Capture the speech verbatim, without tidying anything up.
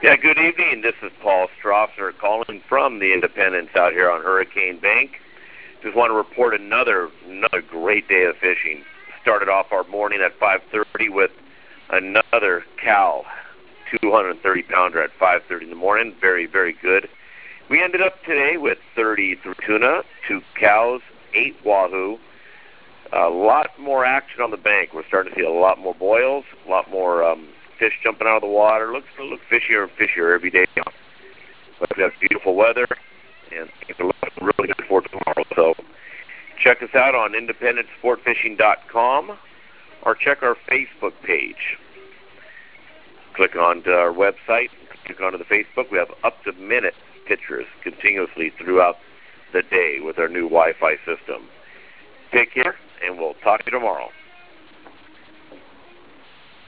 Yeah, good evening. This is Paul Strasser calling from the Independence out here on Hurricane Bank. Just want to report another another great day of fishing. Started off our morning at five thirty with another cow, two hundred thirty pounder at five thirty in the morning. Very, very good. We ended up today with thirty-three tuna, two cows, eight wahoo. A lot more action on the bank. We're starting to see a lot more boils, a lot more um, fish jumping out of the water. Looks look fishier and fishier every day. But we have beautiful weather, and things are looking really good for tomorrow. So check us out on independent sport fishing dot com or check our Facebook page. Click on to our website, click onto the Facebook. We have up-to-minute pictures continuously throughout the day with our new Wi-Fi system. Take care, and we'll talk to you tomorrow.